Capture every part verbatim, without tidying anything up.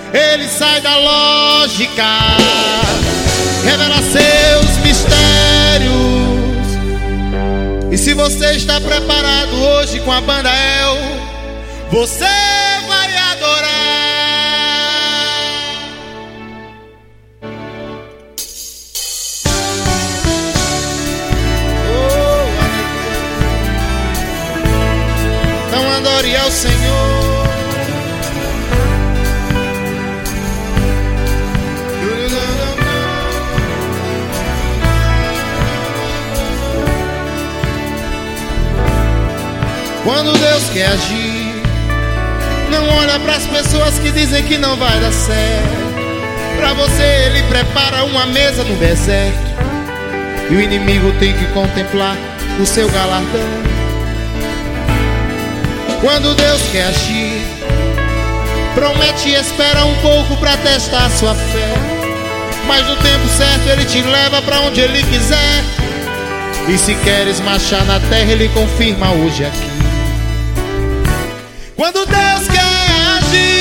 Ele sai da lógica, revela seus mistérios. E se você está preparado hoje com a banda El, você vai adorar. Então adore ao Senhor. Quando Deus quer agir, não olha para as pessoas que dizem que não vai dar certo. Para você Ele prepara uma mesa no deserto, e o inimigo tem que contemplar o seu galardão. Quando Deus quer agir, promete e espera um pouco para testar sua fé, mas no tempo certo Ele te leva para onde Ele quiser. E se queres marchar na terra, Ele confirma hoje aqui. Quando Deus quer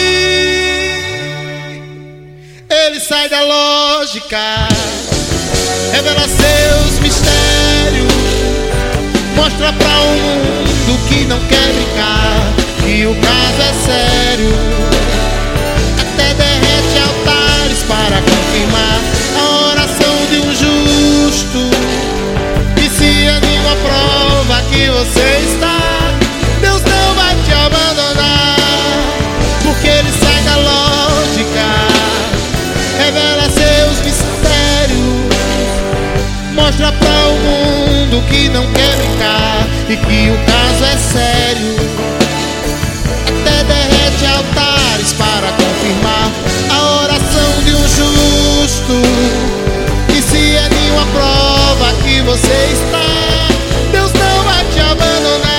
agir, Ele sai da lógica, revela seus mistérios, mostra para o mundo que não quer brincar, que o caso é sério. Até derrete altares para confirmar a oração de um justo. E se anima a prova que você está, Deus não vai te abandonar, porque Ele sai da lógica, revela seus mistérios, mostra para o mundo que não quer brincar e que o caso é sério. Até derrete altares para confirmar a oração de um justo. E se é nenhuma prova que você está, Deus não vai te abandonar.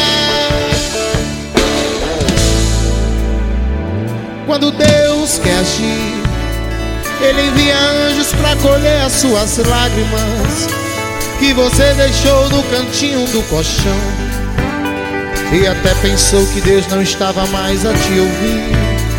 Quando Deus quer agir, Ele envia anjos para colher as suas lágrimas que você deixou no cantinho do colchão, e até pensou que Deus não estava mais a te ouvir.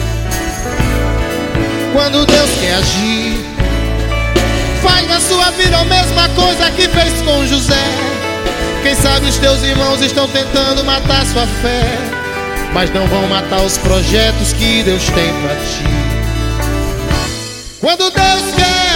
Quando Deus quer agir, faz na sua vida a mesma coisa que fez com José. Quem sabe os teus irmãos estão tentando matar sua fé, mas não vão matar os projetos que Deus tem pra ti. Quando Deus quer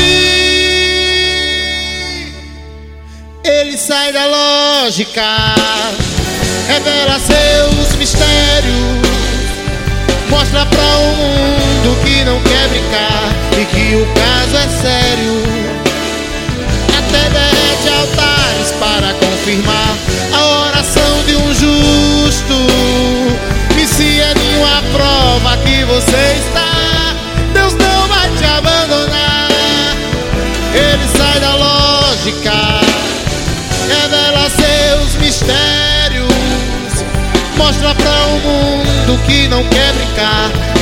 agir, Ele sai da lógica, revela seus mistérios, mostra pra o mundo que não quer brincar e que o caso é sério. Até derrete altares para confirmar a oração de um justo. E se é nenhuma prova que você está, Deus não vai te abandonar. Ele sai da lógica, revela seus mistérios, mostra pra o mundo que não quer brincar